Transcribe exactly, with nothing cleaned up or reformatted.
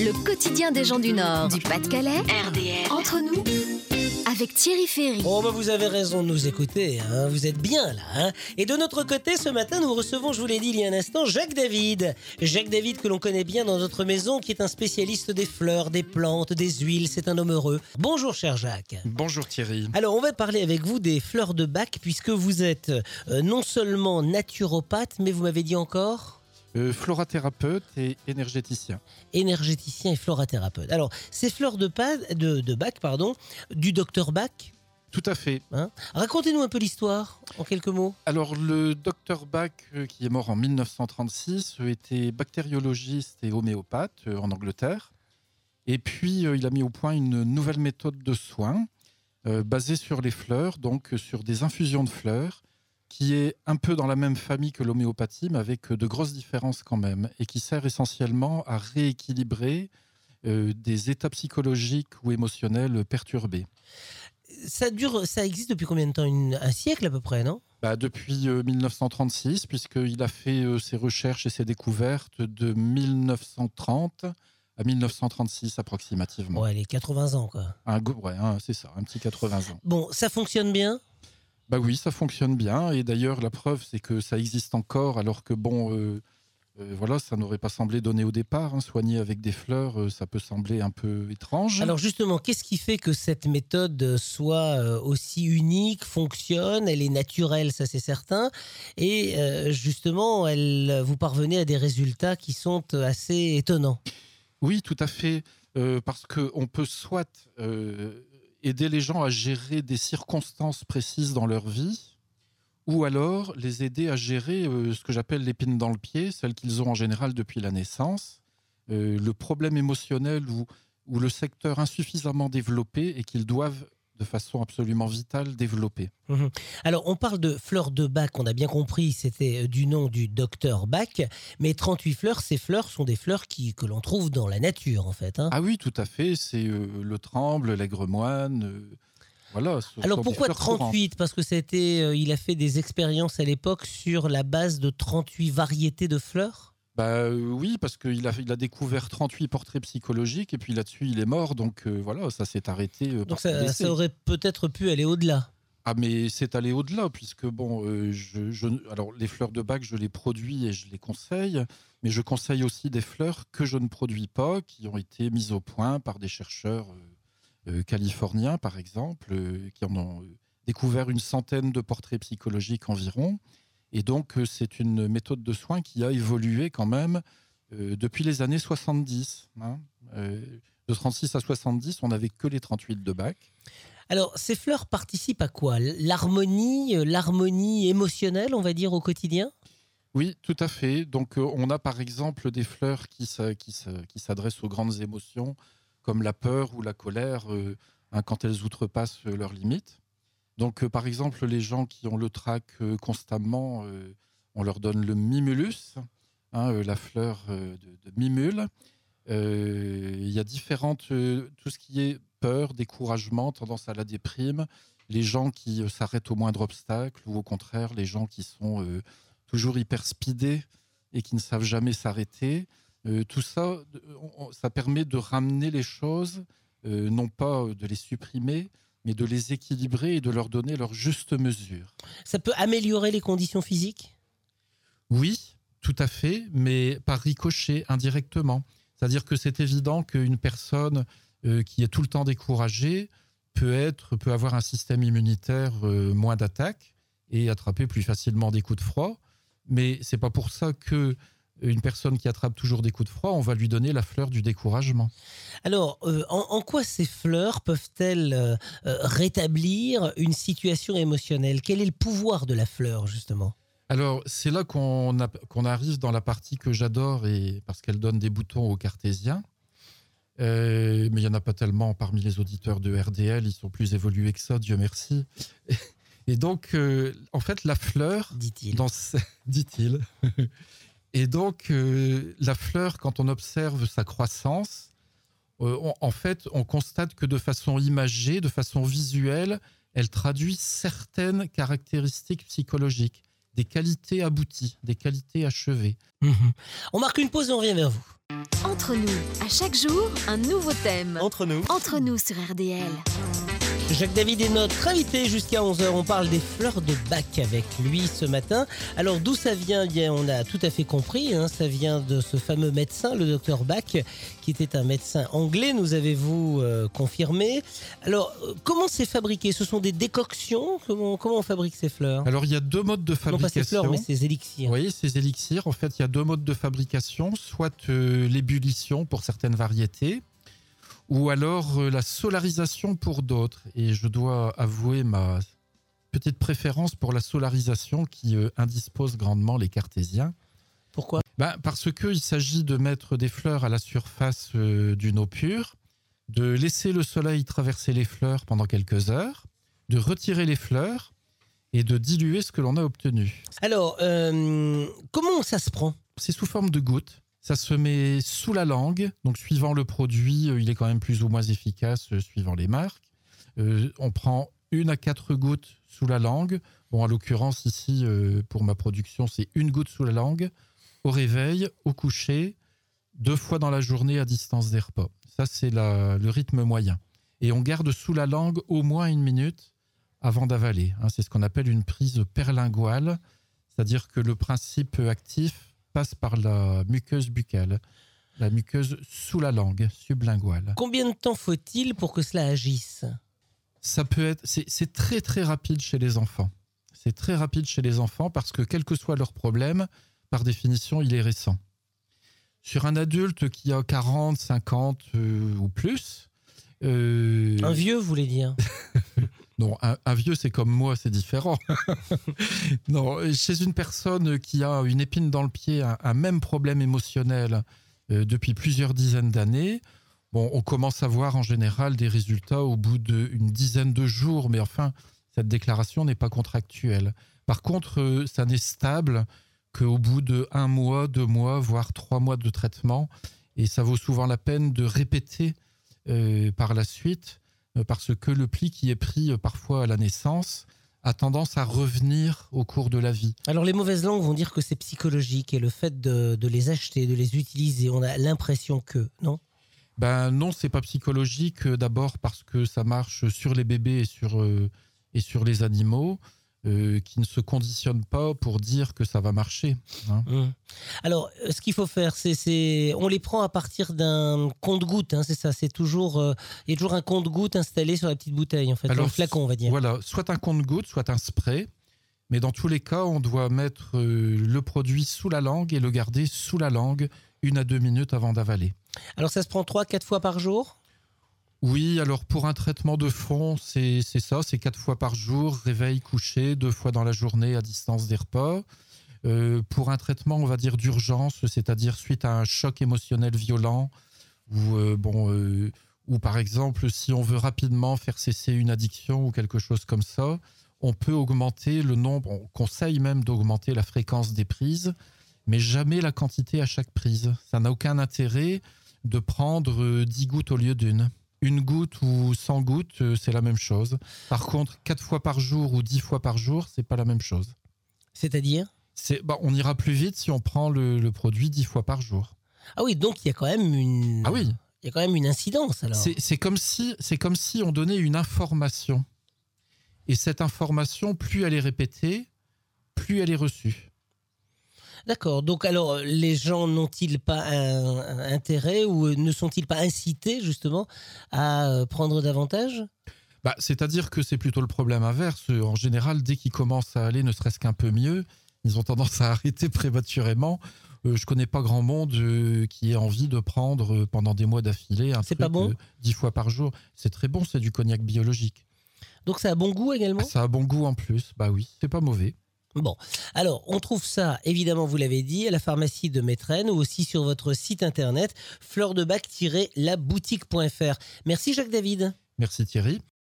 Le quotidien des gens du Nord, du Pas-de-Calais, R D L, entre nous, avec Thierry Ferry. Oh bah vous avez raison de nous écouter, hein. Vous êtes bien là. Hein. Et de notre côté, ce matin, nous recevons, je vous l'ai dit il y a un instant, Jacques David. Jacques David que l'on connaît bien dans notre maison, qui est un spécialiste des fleurs, des plantes, des huiles. C'est un homme heureux. Bonjour cher Jacques. Bonjour Thierry. Alors on va parler avec vous des fleurs de Bach, puisque vous êtes euh, non seulement naturopathe, mais vous m'avez dit encore... Euh, florathérapeute et énergéticien. Énergéticien et florathérapeute. Alors, ces fleurs de, pa- de, de Bach, pardon, du docteur Bach. Tout à fait. Hein, racontez-nous un peu l'histoire, en quelques mots. Alors, le docteur Bach, euh, qui est mort en mille neuf cent trente-six, euh, était bactériologiste et homéopathe euh, en Angleterre. Et puis, euh, il a mis au point une nouvelle méthode de soins euh, basée sur les fleurs, donc euh, sur des infusions de fleurs, qui est un peu dans la même famille que l'homéopathie, mais avec de grosses différences quand même, et qui sert essentiellement à rééquilibrer euh, des états psychologiques ou émotionnels perturbés. Ça dure, ça existe depuis combien de temps? Une, Un siècle à peu près, non? Bah, depuis euh, mille neuf cent trente-six, puisqu'il a fait euh, ses recherches et ses découvertes de mille neuf cent trente à mille neuf cent trente-six approximativement. Ouais, les quatre-vingts ans, quoi. Un, go- ouais, un- c'est ça, un petit quatre-vingts ans. Bon, ça fonctionne bien? Bah oui, ça fonctionne bien. Et d'ailleurs, la preuve, c'est que ça existe encore, alors que bon, euh, euh, voilà, ça n'aurait pas semblé donné au départ. Hein. Soigner avec des fleurs, euh, ça peut sembler un peu étrange. Alors justement, qu'est-ce qui fait que cette méthode soit euh, aussi unique, fonctionne, elle est naturelle, ça c'est certain, et euh, justement, elle, vous parvenez à des résultats qui sont assez étonnants. Oui, tout à fait, euh, parce qu'on peut soit euh, aider les gens à gérer des circonstances précises dans leur vie, ou alors les aider à gérer euh, ce que j'appelle l'épine dans le pied, celle qu'ils ont en général depuis la naissance, euh, le problème émotionnel ou, ou le secteur insuffisamment développé et qu'ils doivent de façon absolument vitale développer. Mmh. Alors, on parle de fleurs de Bach, on a bien compris, c'était du nom du docteur Bach, mais trente-huit fleurs, ces fleurs sont des fleurs qui, que l'on trouve dans la nature, en fait. Hein. Ah oui, tout à fait, c'est euh, le tremble, l'aigremoine, euh, voilà. Ce Alors, sont pourquoi des fleurs courantes. trente-huit? Parce que c'était, euh, il a fait des expériences à l'époque sur la base de trente-huit variétés de fleurs? Bah euh, oui, parce qu'il a, il a découvert trente-huit portraits psychologiques et puis là-dessus il est mort, donc euh, voilà, ça s'est arrêté. Euh, Donc par son ça, décès. ça aurait peut-être pu aller au-delà. Ah mais c'est allé au-delà puisque bon, euh, je, je, alors les fleurs de Bach je les produis et je les conseille, mais je conseille aussi des fleurs que je ne produis pas, qui ont été mises au point par des chercheurs euh, euh, californiens par exemple, euh, qui en ont euh, découvert une centaine de portraits psychologiques environ. Et donc, euh, c'est une méthode de soins qui a évolué quand même euh, depuis les années soixante-dix. Hein. Euh, de trente-six à soixante-dix, on n'avait que les trente-huit de Bach. Alors, ces fleurs participent à quoi? L'harmonie, euh, l'harmonie émotionnelle, on va dire, au quotidien? Oui, tout à fait. Donc, euh, on a par exemple des fleurs qui, s'a- qui, s'a- qui s'adressent aux grandes émotions, comme la peur ou la colère, euh, hein, quand elles outrepassent euh, leurs limites. Donc, euh, par exemple, les gens qui ont le trac euh, constamment, euh, on leur donne le mimulus, hein, euh, la fleur euh, de, de mimule. Euh, Il y a différentes, euh, tout ce qui est peur, découragement, tendance à la déprime, les gens qui euh, s'arrêtent au moindre obstacle, ou au contraire, les gens qui sont euh, toujours hyper speedés et qui ne savent jamais s'arrêter. Euh, tout ça, euh, on- ça permet de ramener les choses, euh, non pas de les supprimer, mais de les équilibrer et de leur donner leur juste mesure. Ça peut améliorer les conditions physiques? Oui, tout à fait, mais par ricochet, indirectement. C'est-à-dire que c'est évident qu'une personne euh, qui est tout le temps découragée peut, être, peut avoir un système immunitaire euh, moins d'attaque et attraper plus facilement des coups de froid. Mais c'est pas pour ça que une personne qui attrape toujours des coups de froid, on va lui donner la fleur du découragement. Alors, euh, en, en quoi ces fleurs peuvent-elles euh, euh, rétablir une situation émotionnelle? Quel est le pouvoir de la fleur, justement? Alors, c'est là qu'on, a- qu'on arrive dans la partie que j'adore, et, parce qu'elle donne des boutons aux cartésiens. Euh, mais il n'y en a pas tellement parmi les auditeurs de R D L, ils sont plus évolués que ça, Dieu merci. Et donc, euh, en fait, la fleur, Dit-il. dans ce- dit-il, et donc, euh, la fleur, quand on observe sa croissance, euh, on- en fait, on constate que de façon imagée, de façon visuelle, elle traduit certaines caractéristiques psychologiques. des qualités abouties, des qualités achevées. Mmh. On marque une pause et on revient vers vous. Entre nous, à chaque jour, un nouveau thème. Entre nous. Entre nous sur R D L. Jacques David est notre invité jusqu'à onze heures. On parle des fleurs de Bach avec lui ce matin. Alors d'où ça vient? Bien, on a tout à fait compris. Hein, ça vient de ce fameux médecin, le docteur Bach, qui était un médecin anglais, nous avez-vous euh, confirmé. Alors, euh, comment c'est fabriqué? Ce sont des décoctions? Comment, comment on fabrique ces fleurs? Alors, il y a deux modes de fabrication. Non pas ces fleurs, mais ces élixirs. Oui, ces élixirs, en fait, il y a deux modes de fabrication. Soit euh, l'ébullition pour certaines variétés, ou alors euh, la solarisation pour d'autres. Et je dois avouer ma petite préférence pour la solarisation qui euh, indispose grandement les cartésiens. Pourquoi? Ben, parce qu'il s'agit de mettre des fleurs à la surface euh, d'une eau pure, de laisser le soleil traverser les fleurs pendant quelques heures, de retirer les fleurs et de diluer ce que l'on a obtenu. Alors, euh, comment ça se prend? C'est sous forme de gouttes. Ça se met sous la langue, donc suivant le produit, il est quand même plus ou moins efficace suivant les marques. Euh, on prend une à quatre gouttes sous la langue. Bon, en l'occurrence, ici, euh, pour ma production, c'est une goutte sous la langue, au réveil, au coucher, deux fois dans la journée à distance des repas. Ça, c'est la, le rythme moyen. Et on garde sous la langue au moins une minute avant d'avaler. Hein, c'est ce qu'on appelle une prise perlinguale, c'est-à-dire que le principe actif passe par la muqueuse buccale, la muqueuse sous la langue, sublinguale. Combien de temps faut-il pour que cela agisse? Ça peut être, c'est, c'est très très rapide chez les enfants. C'est très rapide chez les enfants parce que quel que soit leur problème, par définition, il est récent. Sur un adulte qui a quarante, cinquante euh, ou plus... Euh... Un vieux, vous voulez dire? Non, un, un vieux, c'est comme moi, c'est différent. Non, chez une personne qui a une épine dans le pied, un, un même problème émotionnel euh, depuis plusieurs dizaines d'années, bon, on commence à voir en général des résultats au bout d'une dizaine de jours, mais enfin, cette déclaration n'est pas contractuelle. Par contre, euh, ça n'est stable qu'au bout de un mois, deux mois, voire trois mois de traitement, et ça vaut souvent la peine de répéter euh, par la suite, parce que le pli qui est pris parfois à la naissance a tendance à revenir au cours de la vie. Alors les mauvaises langues vont dire que c'est psychologique et le fait de, de les acheter, de les utiliser, on a l'impression que, non? Ben non, c'est pas psychologique, d'abord parce que ça marche sur les bébés et sur, euh, et sur les animaux, euh, qui ne se conditionnent pas pour dire que ça va marcher. Hein. Mmh. Alors, ce qu'il faut faire, c'est, c'est, on les prend à partir d'un compte-gouttes, hein, c'est ça. C'est toujours, euh, il y a toujours un compte-gouttes installé sur la petite bouteille, en fait, Alors, dans le flacon, on va dire. Voilà, soit un compte-gouttes, soit un spray. Mais dans tous les cas, on doit mettre euh, le produit sous la langue et le garder sous la langue une à deux minutes avant d'avaler. Alors, ça se prend trois, quatre fois par jour? Oui, alors pour un traitement de fond, c'est, c'est ça, c'est quatre fois par jour, réveil, coucher, deux fois dans la journée à distance des repas. Euh, pour un traitement, on va dire d'urgence, c'est-à-dire suite à un choc émotionnel violent, ou euh, bon, euh, ou par exemple, si on veut rapidement faire cesser une addiction ou quelque chose comme ça, on peut augmenter le nombre, on conseille même d'augmenter la fréquence des prises, mais jamais la quantité à chaque prise. Ça n'a aucun intérêt de prendre dix gouttes au lieu d'une. Une goutte ou cent gouttes, c'est la même chose. Par contre, quatre fois par jour ou dix fois par jour, c'est pas la même chose. C'est-à-dire? C'est, bah, on ira plus vite si on prend le, le produit dix fois par jour. Ah oui, donc il y a quand même une... Ah oui. Il y a quand même une incidence, alors. C'est, c'est, comme si, c'est comme si on donnait une information. Et cette information, plus elle est répétée, plus elle est reçue. D'accord. Donc, alors, les gens n'ont-ils pas un, un intérêt ou ne sont-ils pas incités, justement, à prendre davantage? Bah, c'est-à-dire que c'est plutôt le problème inverse. En général, dès qu'ils commencent à aller ne serait-ce qu'un peu mieux, ils ont tendance à arrêter prématurément. Euh, je connais pas grand monde euh, qui ait envie de prendre euh, pendant des mois d'affilée un c'est truc pas bon euh, dix fois par jour. C'est très bon, c'est du cognac biologique. Donc, ça a bon goût également? Ça a bon goût en plus, bah oui, c'est pas mauvais. Bon, alors on trouve ça, évidemment, vous l'avez dit, à la pharmacie de Métrenne ou aussi sur votre site internet fleurs de bac tiret la boutique point f r. Merci Jacques David. Merci Thierry.